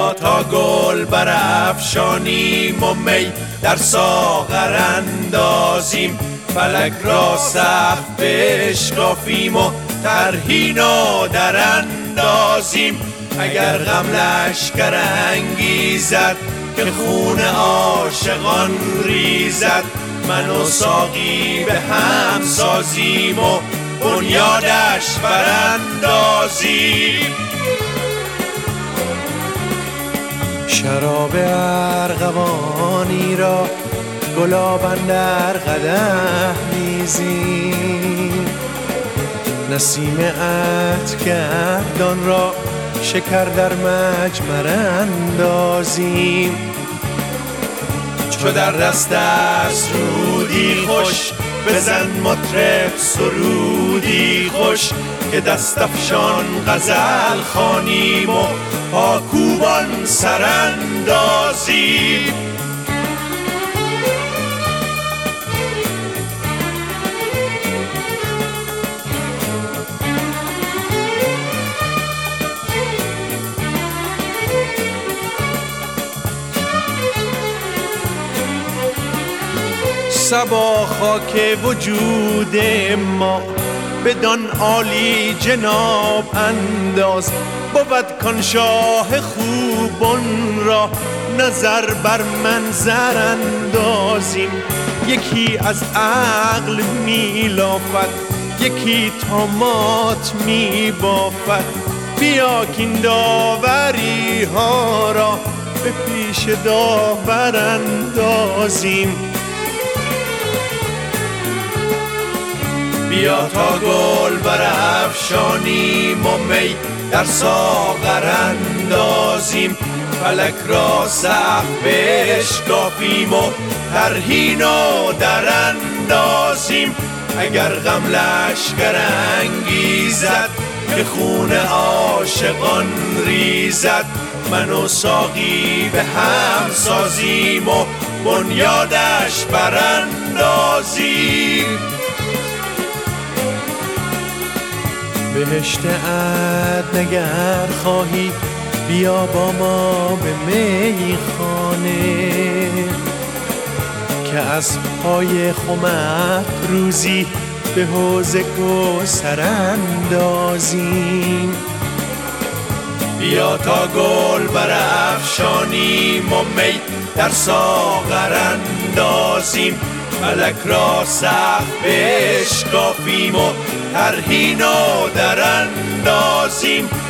بیا تا گل برافشانیم و می در ساغر اندازیم، فلک را سقف بشکافیم و طرحی نو در اندازیم. اگر غم لشکر انگیزد که خون عاشقان ریزد، من و ساقی به هم سازیم و بنیادش براندازیم. شراب ارغوانی را گلاب اندر قدح ریزیم، نسیم عطرگردان را شکر در مجمر اندازیم. چو در دست است رودی خوش، بزن مطرب سرودی خوش، که دست افشان غزل خوانیم و پاکوبان سراندازیم. صبا خاک وجود ما بدان عالی جناب انداز، بود کان شاه خوبان را نظر بر منظر اندازیم. یکی از عقل میلافد، یکی طامات میبافد، بیا کین داوری ها را به پیش داور اندازیم. بیا تا گل برافشانیم و می در ساغر اندازیم، فلک را سقف بشکافیم و طرحی نو در اندازیم. اگر غم لشکر انگیزد که خون عاشقان ریزد، من و ساقی به هم سازیم و بنیادش براندازیم. بهشت عدن خواهی بیا با ما به میخانه، که از پای خمت روزی به حوض کوثر اندازیم. بیا تا گل برافشانیم و می در ساغر اندازیم، فلک را سقف بشکافیم و طرحی نو در اندازیم.